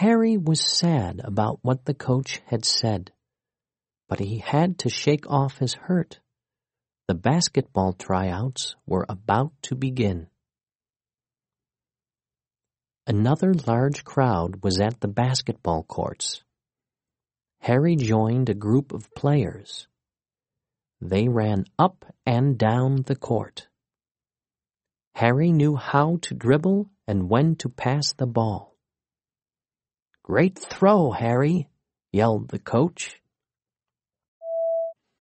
Harry was sad about what the coach had said, but he had to shake off his hurt. The basketball tryouts were about to begin. Another large crowd was at the basketball courts. Harry joined a group of players. They ran up and down the court. Harry knew how to dribble and when to pass the ball. "Great throw, Harry," yelled the coach.